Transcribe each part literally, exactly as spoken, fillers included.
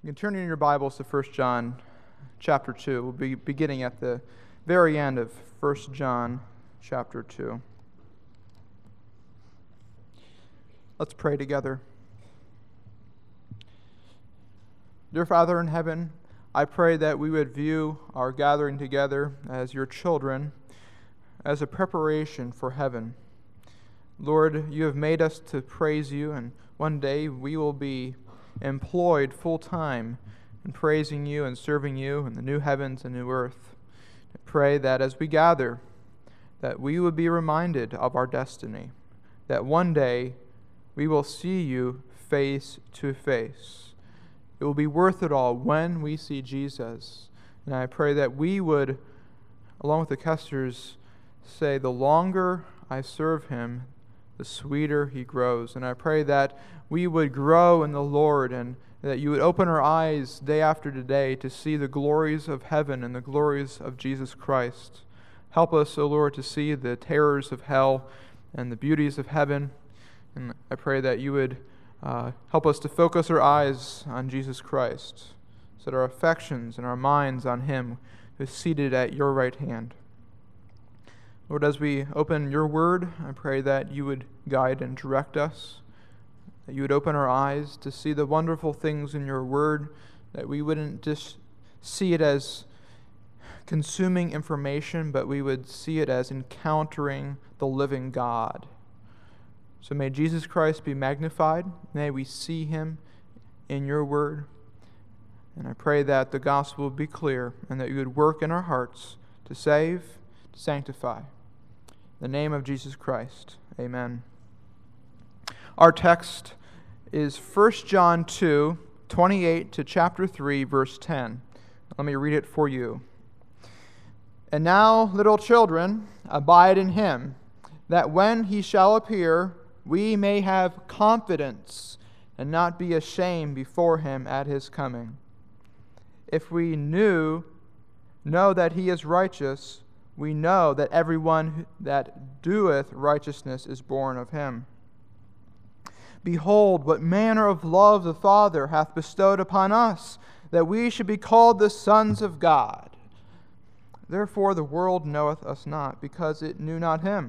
You can turn in your Bibles to First John chapter two. We'll be beginning at the very end of First John chapter two. Let's pray together. Dear Father in heaven, I pray that we would view our gathering together as your children as a preparation for heaven. Lord, you have made us to praise you, and one day we will be employed full-time in praising you and serving you in the new heavens and new earth. I pray that as we gather, that we would be reminded of our destiny, that one day we will see you face to face. It will be worth it all when we see Jesus. And I pray that we would, along with the Kesters, say, the longer I serve him, the sweeter he grows. And I pray that we would grow in the Lord, and that you would open our eyes day after day to see the glories of heaven and the glories of Jesus Christ. Help us, O Lord, to see the terrors of hell and the beauties of heaven. And I pray that you would uh, help us to focus our eyes on Jesus Christ, set our affections and our minds on him who is seated at your right hand. Lord, as we open your word, I pray that you would guide and direct us, that you would open our eyes to see the wonderful things in your word, that we wouldn't just see it as consuming information, but we would see it as encountering the living God. So may Jesus Christ be magnified. May we see him in your word. And I pray that the gospel would be clear and that you would work in our hearts to save, to sanctify. In the name of Jesus Christ, amen. Our text is First John two, twenty-eight to chapter three, verse ten. Let me read it for you. And now, little children, abide in him, that when he shall appear, we may have confidence and not be ashamed before him at his coming. If we knew, know that he is righteous, we know that everyone that doeth righteousness is born of him. Behold, what manner of love the Father hath bestowed upon us, that we should be called the sons of God. Therefore the world knoweth us not, because it knew not him.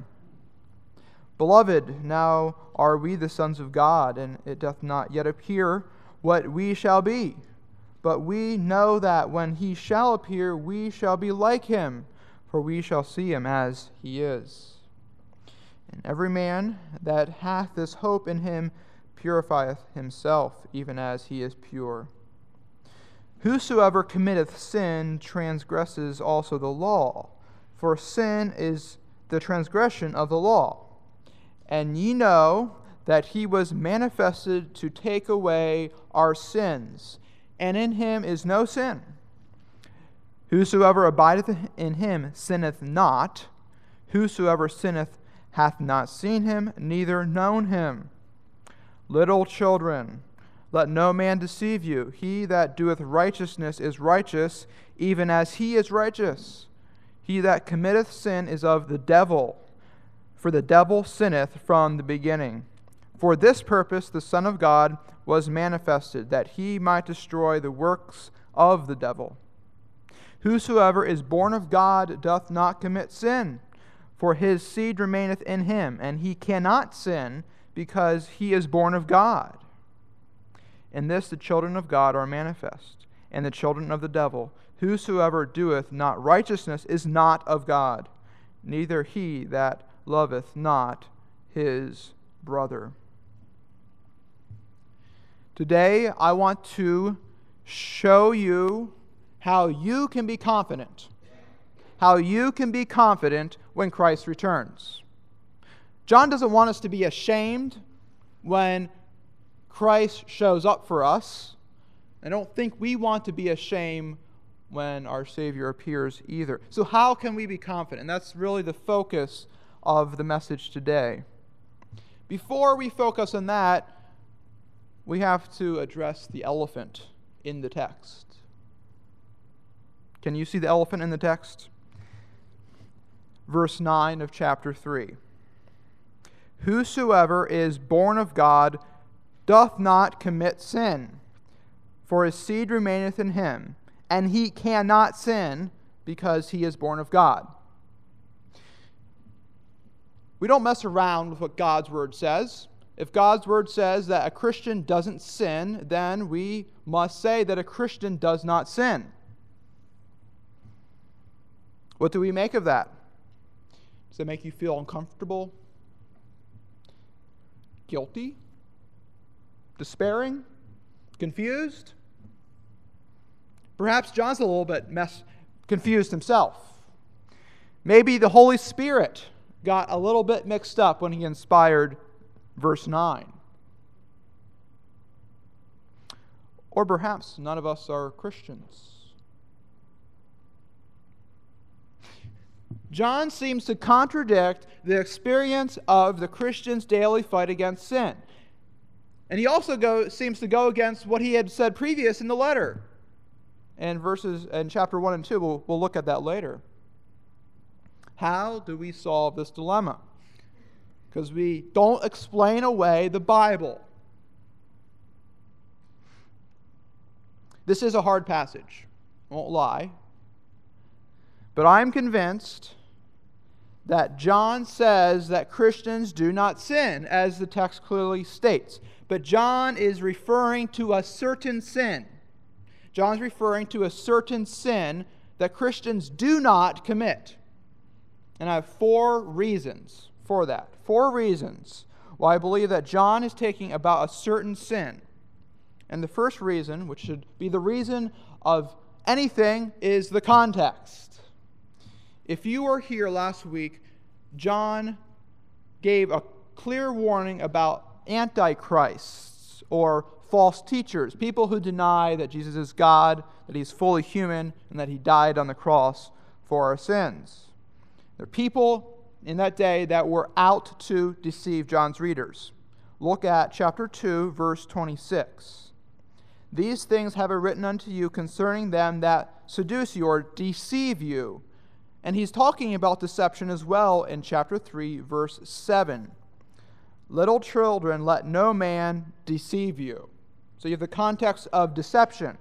Beloved, now are we the sons of God, and it doth not yet appear what we shall be. But we know that when he shall appear, we shall be like him, for we shall see him as he is. And every man that hath this hope in him purifieth himself, even as he is pure. Whosoever committeth sin transgresses also the law, for sin is the transgression of the law. And ye know that he was manifested to take away our sins, and in him is no sin. Whosoever abideth in him sinneth not. Whosoever sinneth hath not seen him, neither known him. Little children, let no man deceive you. He that doeth righteousness is righteous, even as he is righteous. He that committeth sin is of the devil, for the devil sinneth from the beginning. For this purpose the Son of God was manifested, that he might destroy the works of the devil. Whosoever is born of God doth not commit sin, for his seed remaineth in him, and he cannot sin, because he is born of God. In this the children of God are manifest, and the children of the devil. Whosoever doeth not righteousness is not of God, neither he that loveth not his brother. Today I want to show you how you can be confident. How you can be confident when Christ returns. John doesn't want us to be ashamed when Christ shows up for us. I don't think we want to be ashamed when our Savior appears either. So how can we be confident? And that's really the focus of the message today. Before we focus on that, we have to address the elephant in the text. Can you see the elephant in the text? Verse nine of chapter three. Whosoever is born of God doth not commit sin, for his seed remaineth in him, and he cannot sin, because he is born of God. We don't mess around with what God's word says. If God's word says that a Christian doesn't sin, then we must say that a Christian does not sin. What do we make of that? Does it make you feel uncomfortable? Guilty? Despairing? Confused? Perhaps John's a little bit mess, confused himself. Maybe the Holy Spirit got a little bit mixed up when he inspired verse nine. Or perhaps none of us are Christians. John seems to contradict the experience of the Christian's daily fight against sin. And he also go, seems to go against what he had said previous in the letter. And verses in chapter one and two, we'll, we'll look at that later. How do we solve this dilemma? Because we don't explain away the Bible. This is a hard passage, I won't lie. But I'm convinced that John says that Christians do not sin, as the text clearly states. But John is referring to a certain sin. John's referring to a certain sin that Christians do not commit. And I have four reasons for that. Four reasons why I believe that John is taking about a certain sin. And the first reason, which should be the reason of anything, is the context. If you were here last week, John gave a clear warning about antichrists or false teachers, people who deny that Jesus is God, that he's fully human, and that he died on the cross for our sins. There are people in that day that were out to deceive John's readers. Look at chapter two, verse twenty-six. These things have I written unto you concerning them that seduce you or deceive you. And he's talking about deception as well in chapter three, verse seven. Little children, let no man deceive you. So you have the context of deception.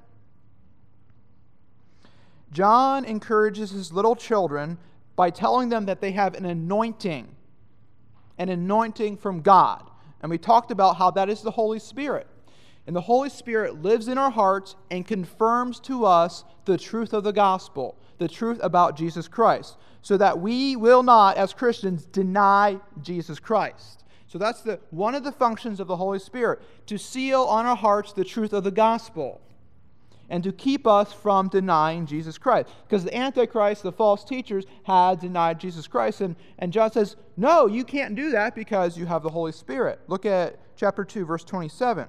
John encourages his little children by telling them that they have an anointing, an anointing from God. And we talked about how that is the Holy Spirit. And the Holy Spirit lives in our hearts and confirms to us the truth of the gospel, the truth about Jesus Christ, so that we will not, as Christians, deny Jesus Christ. So that's the one of the functions of the Holy Spirit, to seal on our hearts the truth of the gospel and to keep us from denying Jesus Christ. Because the Antichrist, the false teachers, had denied Jesus Christ. And, and John says, no, you can't do that because you have the Holy Spirit. Look at chapter two, verse twenty-seven.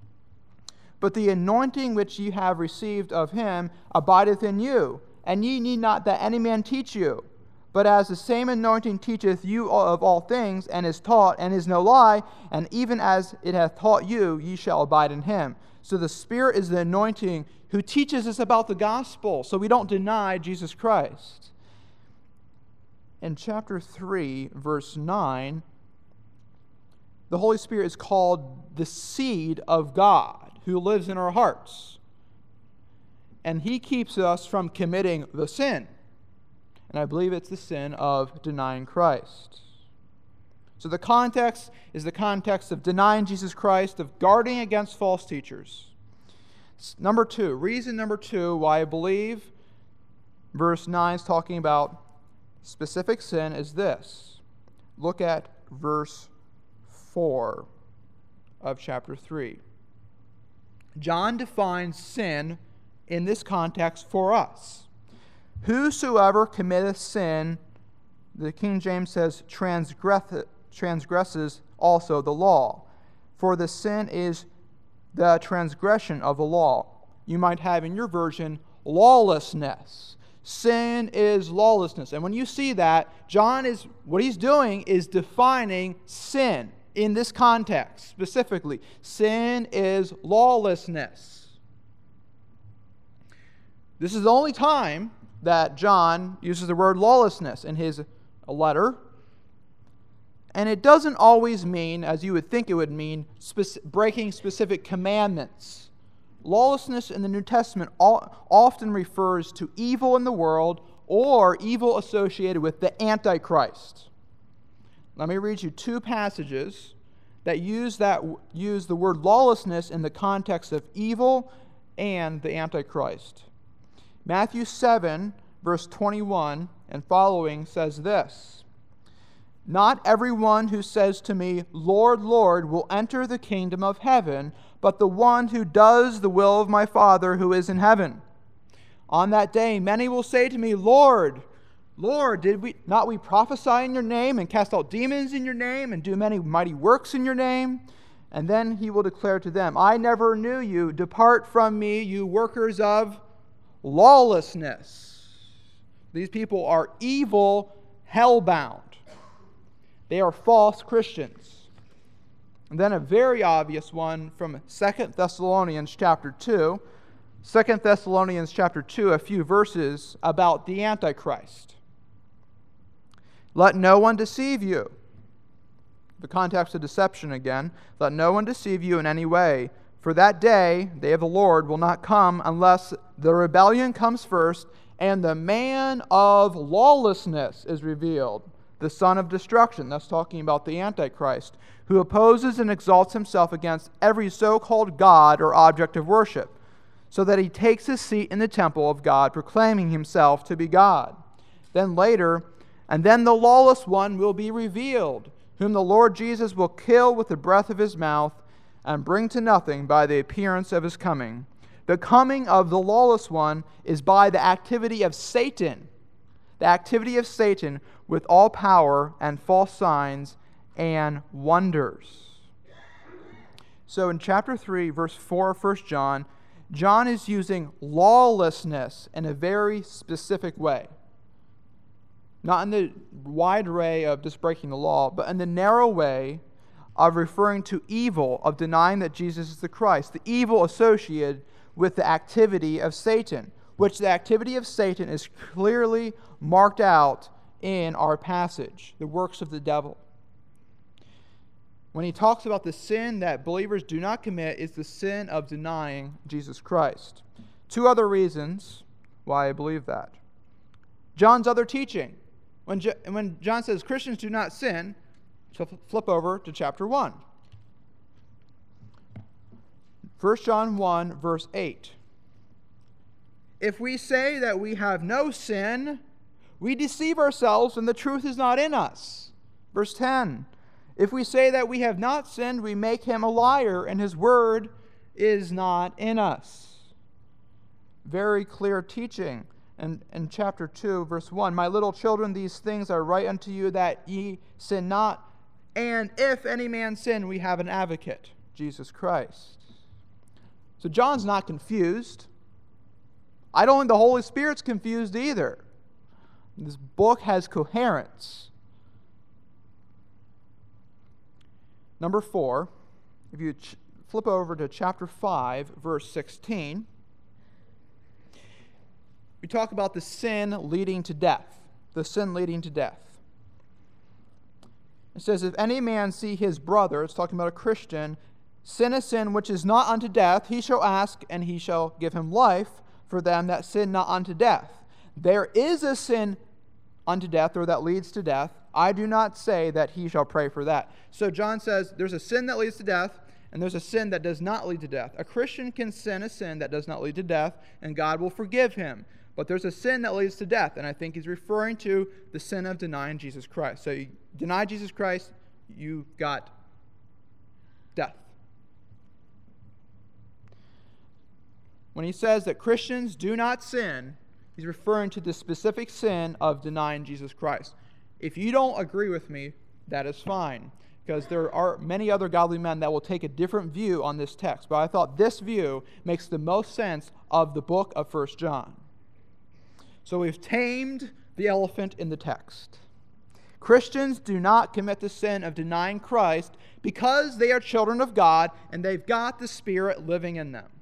But the anointing which ye have received of him abideth in you, and ye need not that any man teach you. But as the same anointing teacheth you of all things, and is taught, and is no lie, and even as it hath taught you, ye shall abide in him. So the Spirit is the anointing who teaches us about the gospel, so we don't deny Jesus Christ. In chapter three, verse nine, the Holy Spirit is called the seed of God, who lives in our hearts. And he keeps us from committing the sin. And I believe it's the sin of denying Christ. So the context is the context of denying Jesus Christ, of guarding against false teachers. Number two, reason number two why I believe verse nine is talking about specific sin is this. Look at verse four of chapter three. John defines sin in this context for us. Whosoever committeth sin, the King James says, transgress, transgresses also the law. For the sin is the transgression of the law. You might have in your version, lawlessness. Sin is lawlessness. And when you see that, John is, what he's doing is defining sin in this context specifically. Sin is lawlessness. This is the only time that John uses the word lawlessness in his letter. And it doesn't always mean, as you would think it would mean, speci- breaking specific commandments lawlessness in the New Testament often refers to evil in the world or evil associated with the Antichrist. Let me read you two passages that use that use the word lawlessness in the context of evil and the Antichrist. Matthew seven, verse twenty-one and following says this: "Not everyone who says to me, 'Lord, Lord,' will enter the kingdom of heaven, but the one who does the will of my Father who is in heaven. On that day many will say to me, 'Lord, Lord, did we not we prophesy in your name and cast out demons in your name and do many mighty works in your name?' And then he will declare to them, 'I never knew you. Depart from me, you workers of lawlessness.'" These people are evil, hell-bound. They are false Christians. And then a very obvious one from Second Thessalonians chapter two. Second Thessalonians chapter two, a few verses about the Antichrist. "Let no one deceive you." The context of deception again. "Let no one deceive you in any way. For that day, day of the Lord, will not come unless the rebellion comes first and the man of lawlessness is revealed, the son of destruction." That's talking about the Antichrist, "who opposes and exalts himself against every so-called God or object of worship, so that he takes his seat in the temple of God, proclaiming himself to be God." Then later, "And then the lawless one will be revealed, whom the Lord Jesus will kill with the breath of his mouth and bring to nothing by the appearance of his coming. The coming of the lawless one is by the activity of Satan, the activity of Satan with all power and false signs and wonders." So in chapter three, verse four of First John, John is using lawlessness in a very specific way. Not in the wide array of just breaking the law, but in the narrow way of referring to evil, of denying that Jesus is the Christ, the evil associated with the activity of Satan, which the activity of Satan is clearly marked out in our passage, the works of the devil. When he talks about the sin that believers do not commit, is the sin of denying Jesus Christ. Two other reasons why I believe that. John's other teaching. When, Jo- when John says Christians do not sin, so flip over to chapter one. First John one, verse eight. "If we say that we have no sin, we deceive ourselves and the truth is not in us." Verse ten. "If we say that we have not sinned, we make him a liar and his word is not in us." Very clear teaching. And in chapter two, verse one, "My little children, these things I write unto you that ye sin not. And if any man sin, we have an advocate, Jesus Christ." So John's not confused. I don't think the Holy Spirit's confused either. This book has coherence. Number four, if you ch- flip over to chapter five, verse sixteen, we talk about the sin leading to death. The sin leading to death. It says, "If any man see his brother," it's talking about a Christian, "sin a sin which is not unto death, he shall ask, and he shall give him life for them that sin not unto death. There is a sin unto death, or that leads to death. I do not say that he shall pray for that." So John says there's a sin that leads to death, and there's a sin that does not lead to death. A Christian can sin a sin that does not lead to death, and God will forgive him. But there's a sin that leads to death, and I think he's referring to the sin of denying Jesus Christ. So you deny Jesus Christ, you got death. When he says that Christians do not sin, he's referring to the specific sin of denying Jesus Christ. If you don't agree with me, that is fine, because there are many other godly men that will take a different view on this text. But I thought this view makes the most sense of the book of First John. So we've tamed the elephant in the text. Christians do not commit the sin of denying Christ because they are children of God and they've got the Spirit living in them.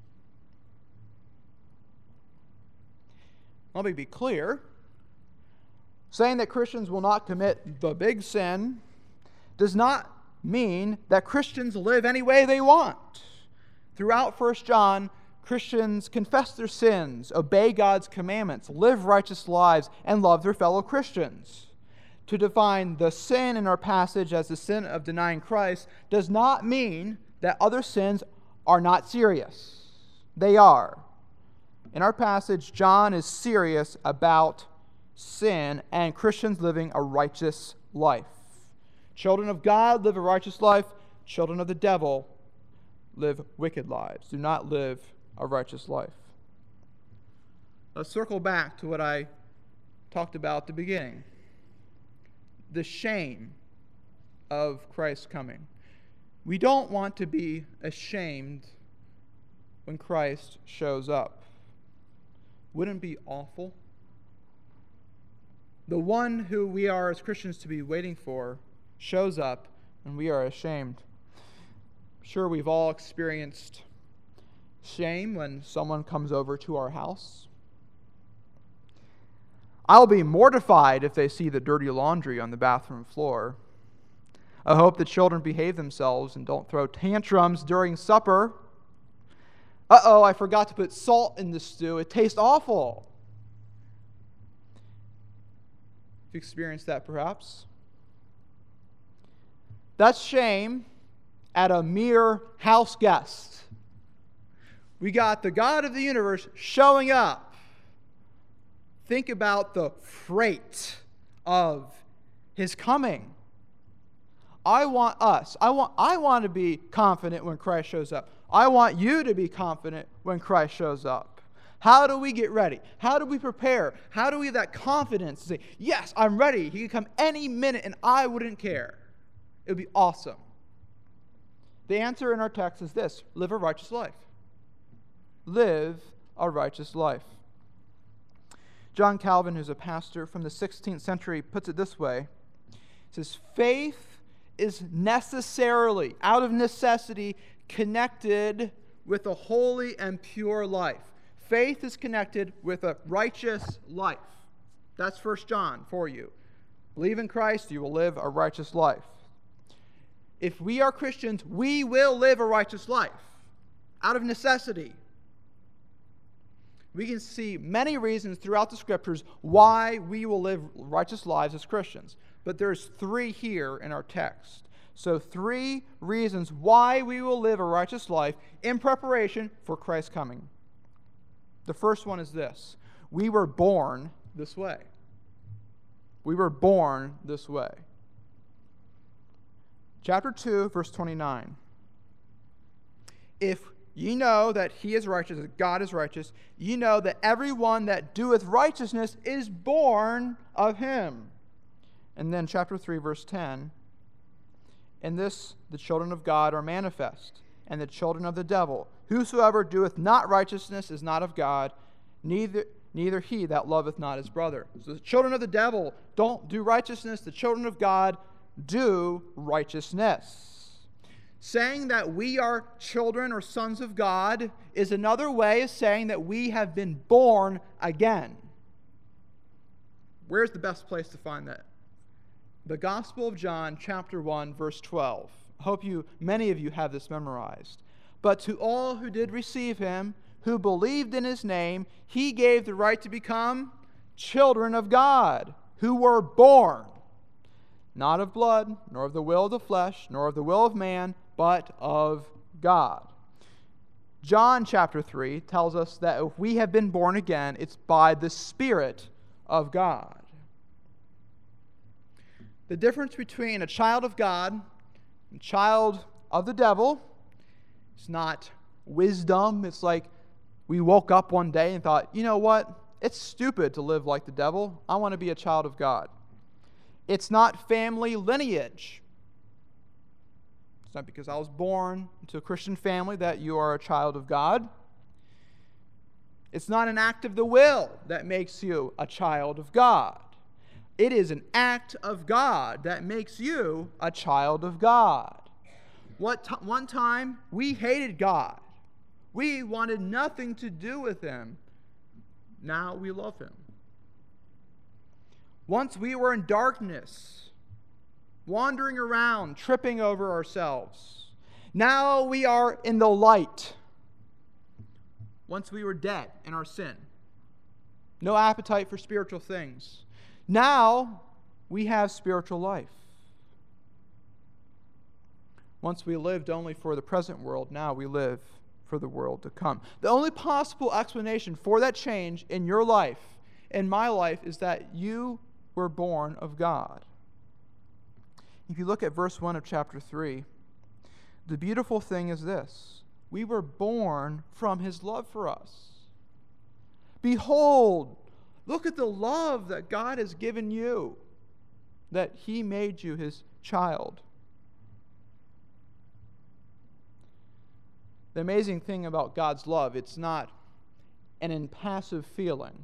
Let me be clear. Saying that Christians will not commit the big sin does not mean that Christians live any way they want. Throughout First John, Christians confess their sins, obey God's commandments, live righteous lives, and love their fellow Christians. To define the sin in our passage as the sin of denying Christ does not mean that other sins are not serious. They are. In our passage, John is serious about sin and Christians living a righteous life. Children of God live a righteous life. Children of the devil live wicked lives. Do not live a righteous life. Let's circle back to what I talked about at the beginning. The shame of Christ's coming. We don't want to be ashamed when Christ shows up. Wouldn't it be awful? The one who we are as Christians to be waiting for shows up and we are ashamed. Sure, we've all experienced shame when someone comes over to our house. I'll be mortified if they see the dirty laundry on the bathroom floor. I hope the children behave themselves and don't throw tantrums during supper. Uh-oh, I forgot to put salt in the stew. It tastes awful. You've experienced that perhaps. That's shame at a mere house guest. We got the God of the universe showing up. Think about the freight of his coming. I want us, I want, I want to be confident when Christ shows up. I want you to be confident when Christ shows up. How do we get ready? How do we prepare? How do we have that confidence to say, yes, I'm ready. He can come any minute and I wouldn't care. It would be awesome. The answer in our text is this: live a righteous life. Live a righteous life. John Calvin, who's a pastor from the sixteenth century, puts it this way. He says, faith is necessarily, out of necessity, connected with a holy and pure life. Faith is connected with a righteous life. That's First John for you. Believe in Christ, you will live a righteous life. If we are Christians, we will live a righteous life out of necessity. We can see many reasons throughout the Scriptures why we will live righteous lives as Christians. But there's three here in our text. So three reasons why we will live a righteous life in preparation for Christ's coming. The first one is this: we were born this way. We were born this way. Chapter two, verse twenty-nine. If ye know that he is righteous, that God is righteous, ye know that everyone that doeth righteousness is born of him. And then chapter three, verse ten. In this the children of God are manifest, and the children of the devil. Whosoever doeth not righteousness is not of God, neither neither he that loveth not his brother. So the children of the devil don't do righteousness. The children of God do righteousness. Saying that we are children or sons of God is another way of saying that we have been born again. Where's the best place to find that? The Gospel of John, chapter one, verse twelve. I hope you, many of you have this memorized. But to all who did receive him, who believed in his name, he gave the right to become children of God, who were born, not of blood, nor of the will of the flesh, nor of the will of man, but of God. John chapter three tells us that if we have been born again, it's by the Spirit of God. The difference between a child of God and a child of the devil is not wisdom. It's like we woke up one day and thought, you know what? It's stupid to live like the devil. I want to be a child of God. It's not family lineage. It's not because I was born into a Christian family that you are a child of God. It's not an act of the will that makes you a child of God. It is an act of God that makes you a child of God. What t- one time we hated God. We wanted nothing to do with him. Now we love him. Once we were in darkness, wandering around, tripping over ourselves. Now we are in the light. once we were dead in our sin. No appetite for spiritual things. Now we have spiritual life. Once we lived only for the present world, now we live for the world to come. The only possible explanation for that change in your life, in my life, is that you were born of God. If you look at verse one of chapter three, the beautiful thing is this: we were born from his love for us. Behold, look at the love that God has given you, that he made you his child. The amazing thing about God's love, it's not an impassive feeling.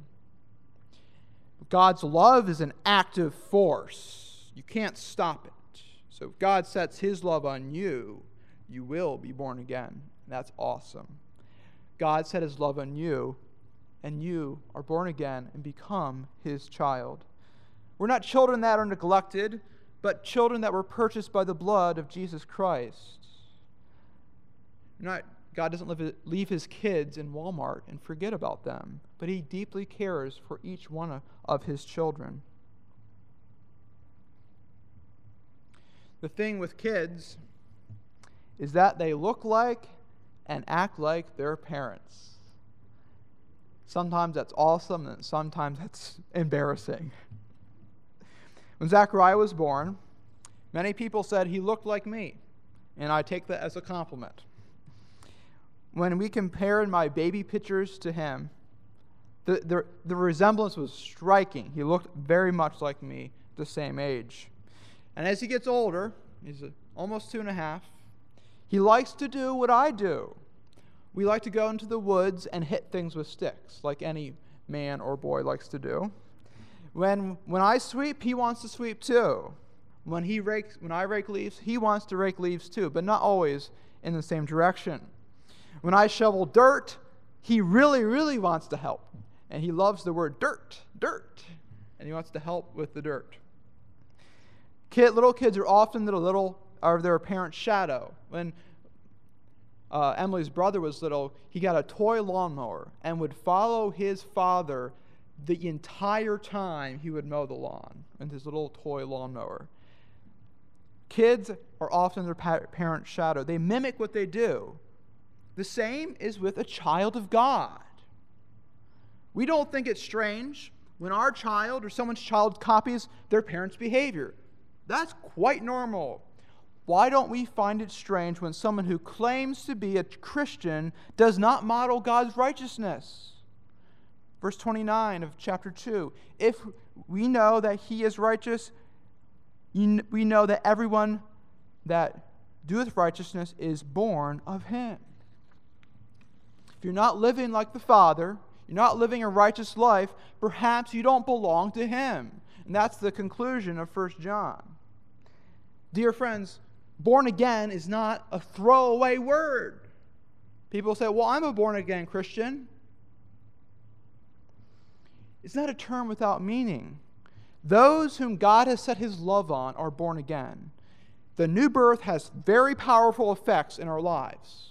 God's love is an active force. You can't stop it. So if God sets his love on you, you will be born again. That's awesome. God set his love on you, and you are born again and become his child. We're not children that are neglected, but children that were purchased by the blood of Jesus Christ. We're not God doesn't live, leave his kids in Walmart and forget about them, but he deeply cares for each one of his children. The thing with kids is that they look like and act like their parents. Sometimes that's awesome, and sometimes that's embarrassing. When Zachariah was born, many people said he looked like me, and I take that as a compliment. When we compared my baby pictures to him, the, the, the resemblance was striking. He looked very much like me at the same age. And as he gets older, he's almost two and a half, he likes to do what I do. We like to go into the woods and hit things with sticks, like any man or boy likes to do. When, when I sweep, he wants to sweep too. When, he rakes, when I rake leaves, he wants to rake leaves too, but not always in the same direction. When I shovel dirt, he really, really wants to help. And he loves the word dirt, dirt. And he wants to help with the dirt. Kid, little kids are often the little are their parent's shadow. When uh, Emily's brother was little, he got a toy lawnmower and would follow his father the entire time he would mow the lawn in his little toy lawnmower. Kids are often their parent's shadow. They mimic what they do. The same is with a child of God. We don't think it's strange when our child or someone's child copies their parent's behavior. That's quite normal. Why don't we find it strange when someone who claims to be a Christian does not model God's righteousness? Verse twenty-nine of chapter two. If we know that he is righteous, we know that everyone that doeth righteousness is born of him. If you're not living like the Father, you're not living a righteous life, perhaps you don't belong to him. And that's the conclusion of First John. Dear friends, born again is not a throwaway word. People say, well, I'm a born again Christian. It's not a term without meaning. Those whom God has set his love on are born again. The new birth has very powerful effects in our lives.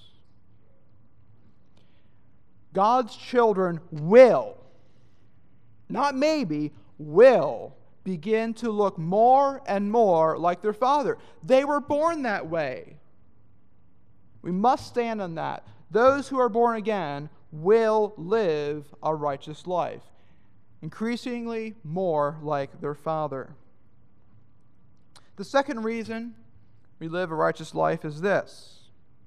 God's children will, not maybe, will begin to look more and more like their Father. They were born that way. We must stand on that. Those who are born again will live a righteous life, increasingly more like their Father. The second reason we live a righteous life is this: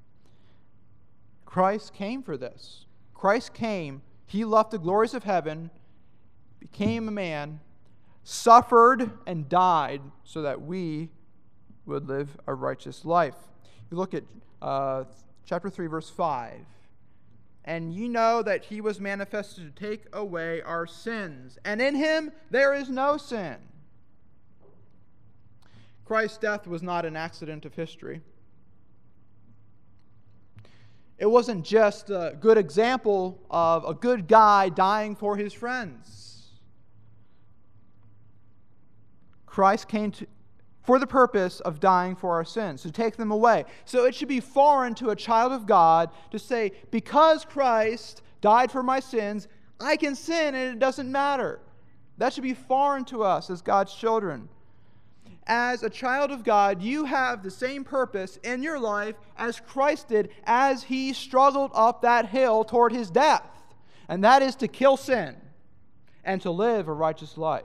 Christ came for this. Christ came, he left the glories of heaven, became a man, suffered and died so that we would live a righteous life. You look at uh, chapter three, verse five. And you know that he was manifested to take away our sins, and in him there is no sin. Christ's death was not an accident of history. It wasn't just a good example of a good guy dying for his friends. Christ came to, for the purpose of dying for our sins, to take them away. So it should be foreign to a child of God to say, because Christ died for my sins. I can sin and it doesn't matter. That should be foreign to us as God's children. As a child of God, you have the same purpose in your life as Christ did as he struggled up that hill toward his death. And that is to kill sin and to live a righteous life.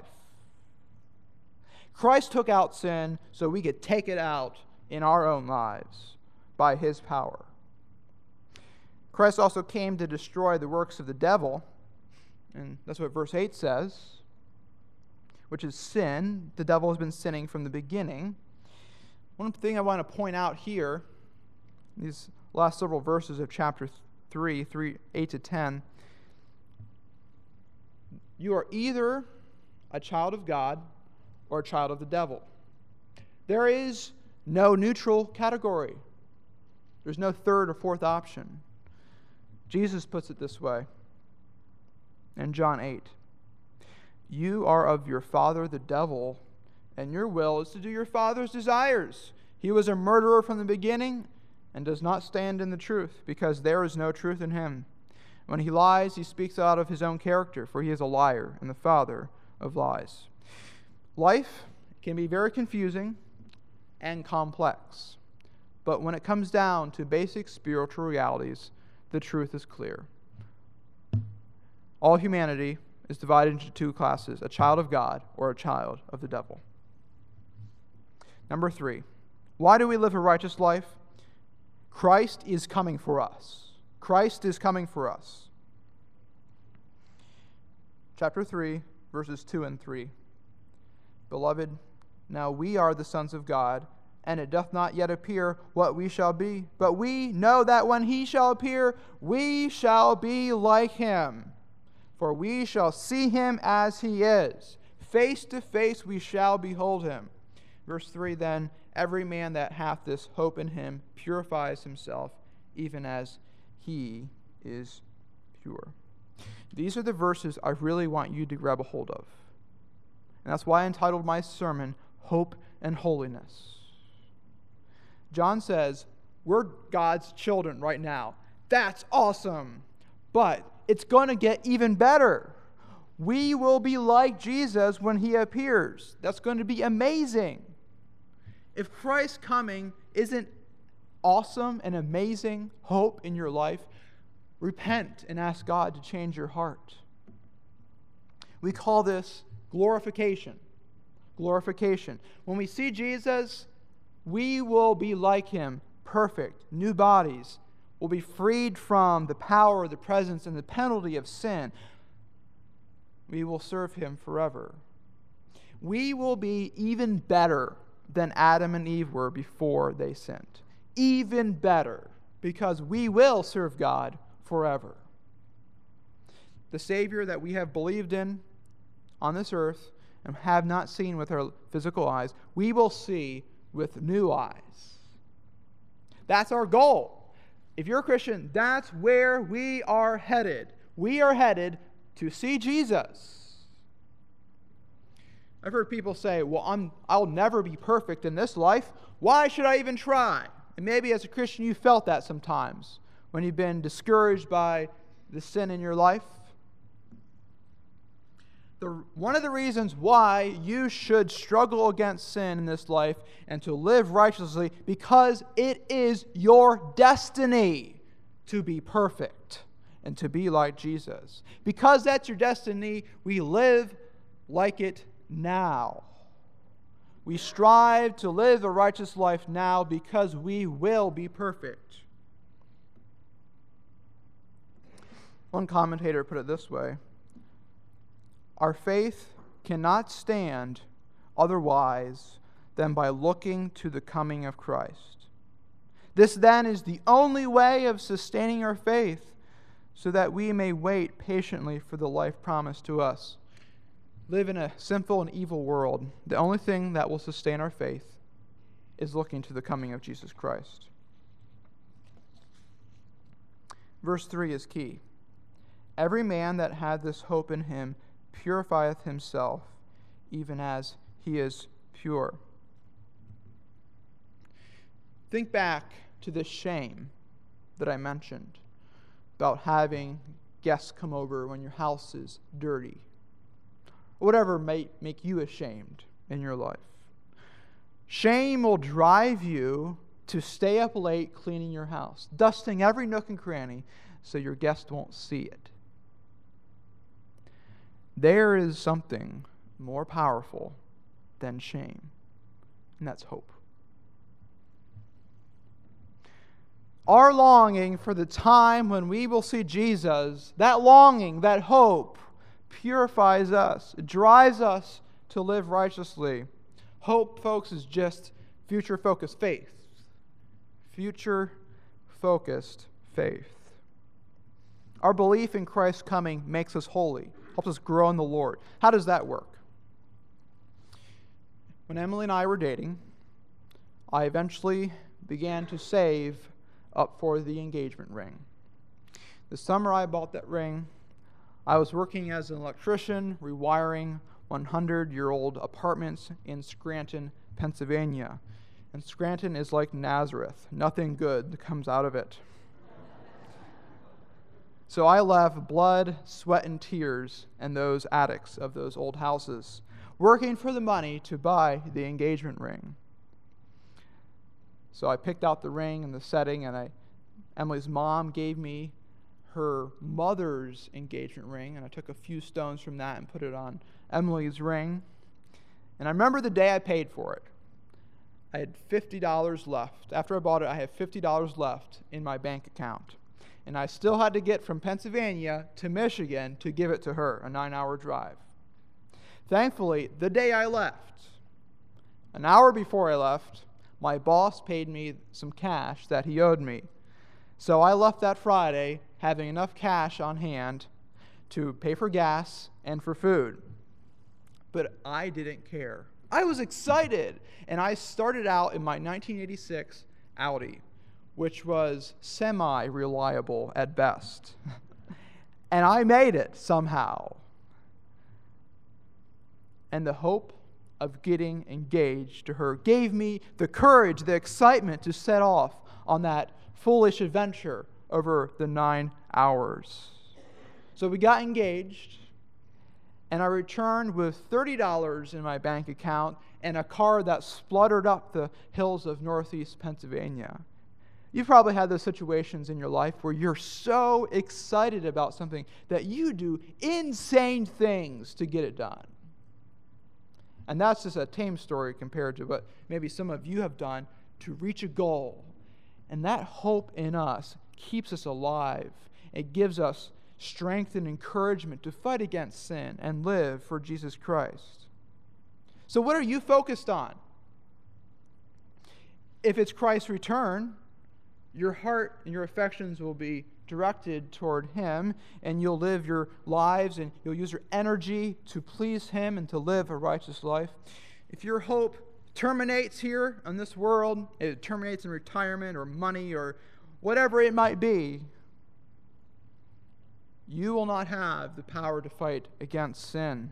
Christ took out sin so we could take it out in our own lives by his power. Christ also came to destroy the works of the devil, and that's what verse eight says, which is sin. The devil has been sinning from the beginning. One thing I want to point out here, these last several verses of chapter three, three eight to ten, you are either a child of God or a child of the devil. There is no neutral category. There's no third or fourth option. Jesus puts it this way in John eight. You are of your father the devil, and your will is to do your father's desires. He was a murderer from the beginning and does not stand in the truth, because there is no truth in him. When he lies, he speaks out of his own character, for he is a liar and the father of lies. Life can be very confusing and complex, but when it comes down to basic spiritual realities, the truth is clear. All humanity is divided into two classes, a child of God or a child of the devil. Number three, why do we live a righteous life? Christ is coming for us. Christ is coming for us. Chapter three, verses two and three. Beloved, now we are the sons of God, and it doth not yet appear what we shall be. But we know that when he shall appear, we shall be like him. For we shall see him as he is. Face to face we shall behold him. Verse three then, every man that hath this hope in him purifies himself, even as he is pure. These are the verses I really want you to grab a hold of. And that's why I entitled my sermon, Hope and Holiness. John says, we're God's children right now. That's awesome. But it's going to get even better. We will be like Jesus when he appears. That's going to be amazing. If Christ's coming isn't awesome and amazing hope in your life, repent and ask God to change your heart. We call this glorification. Glorification. When we see Jesus, we will be like him, perfect, new bodies. We'll be freed from the power, the presence, and the penalty of sin. We will serve him forever. We will be even better than Adam and Eve were before they sinned. Even better, because we will serve God forever. The Savior that we have believed in on this earth and have not seen with our physical eyes, we will see with new eyes. That's our goal. If you're a Christian, that's where we are headed. We are headed to see Jesus. I've heard people say, well, I'm, I'll never be perfect in this life. Why should I even try? And maybe as a Christian you felt that sometimes when you've been discouraged by the sin in your life. The, one of the reasons why you should struggle against sin in this life and to live righteously, because it is your destiny to be perfect and to be like Jesus. Because that's your destiny, we live like it now. We strive to live a righteous life now because we will be perfect. One commentator put it this way: our faith cannot stand otherwise than by looking to the coming of Christ. This then is the only way of sustaining our faith, so that we may wait patiently for the life promised to us. Live in a sinful and evil world. The only thing that will sustain our faith is looking to the coming of Jesus Christ. Verse three is key. Every man that hath this hope in him purifieth himself, even as he is pure. Think back to this shame that I mentioned about having guests come over, when your house is dirty. Whatever may make you ashamed in your life. Shame will drive you to stay up late cleaning your house, dusting every nook and cranny so your guest won't see it. There is something more powerful than shame, and that's hope. Our longing for the time when we will see Jesus, that longing, that hope, purifies us. It drives us to live righteously. Hope, folks, is just future-focused faith. Future-focused faith. Our belief in Christ's coming makes us holy, helps us grow in the Lord. How does that work? When Emily and I were dating, I eventually began to save up for the engagement ring. The summer I bought that ring, I was working as an electrician, rewiring hundred-year-old apartments in Scranton, Pennsylvania. And Scranton is like Nazareth. Nothing good comes out of it. So I left blood, sweat, and tears in those attics of those old houses, working for the money to buy the engagement ring. So I picked out the ring and the setting, and I, Emily's mom gave me her mother's engagement ring, and I took a few stones from that and put it on Emily's ring. And I remember the day I paid for it. I had fifty dollars left. After I bought it, I had fifty dollars left in my bank account. And I still had to get from Pennsylvania to Michigan to give it to her, a nine-hour drive. Thankfully, the day I left, an hour before I left, my boss paid me some cash that he owed me. So I left that Friday having enough cash on hand to pay for gas and for food. But I didn't care. I was excited, and I started out in my nineteen eighty-six Audi, which was semi-reliable at best. And I made it somehow. And the hope of getting engaged to her gave me the courage, the excitement to set off on that foolish adventure over the nine hours. So we got engaged, and I returned with thirty dollars in my bank account and a car that spluttered up the hills of northeast Pennsylvania. You've probably had those situations in your life where you're so excited about something that you do insane things to get it done. And that's just a tame story compared to what maybe some of you have done to reach a goal. And that hope in us keeps us alive. It gives us strength and encouragement to fight against sin and live for Jesus Christ. So what are you focused on? If it's Christ's return, your heart and your affections will be directed toward Him, and you'll live your lives and you'll use your energy to please Him and to live a righteous life. If your hope terminates here in this world, it terminates in retirement or money or whatever it might be, you will not have the power to fight against sin.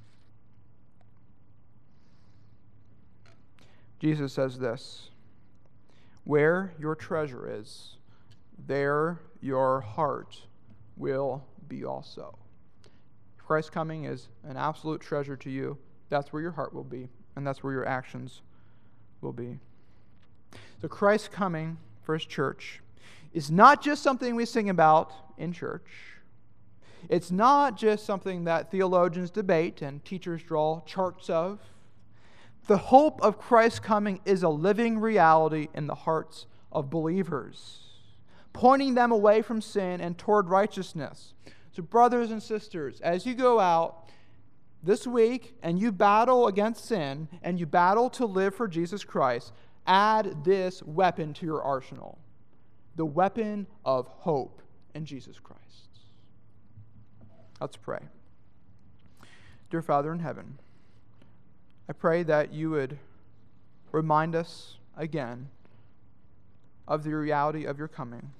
Jesus says this, "Where your treasure is, there your heart will be also." If Christ's coming is an absolute treasure to you, that's where your heart will be, and that's where your actions will be. So Christ's coming for His church is not just something we sing about in church. It's not just something that theologians debate and teachers draw charts of. The hope of Christ's coming is a living reality in the hearts of believers, pointing them away from sin and toward righteousness. So brothers and sisters, as you go out this week and you battle against sin and you battle to live for Jesus Christ, add this weapon to your arsenal, the weapon of hope in Jesus Christ. Let's pray. Dear Father in heaven, I pray that you would remind us again of the reality of your coming.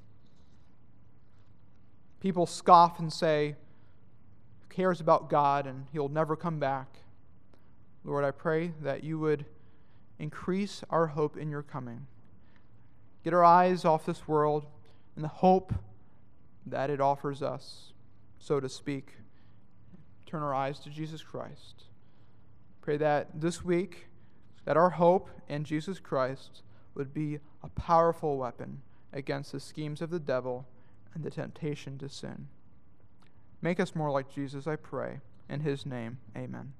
People scoff and say, "Who cares about God and He'll never come back?" Lord, I pray that you would increase our hope in your coming. Get our eyes off this world and the hope that it offers us. so to speak, turn our eyes to Jesus Christ. Pray that this week, that our hope in Jesus Christ would be a powerful weapon against the schemes of the devil and the temptation to sin. Make us more like Jesus, I pray. In his name, amen.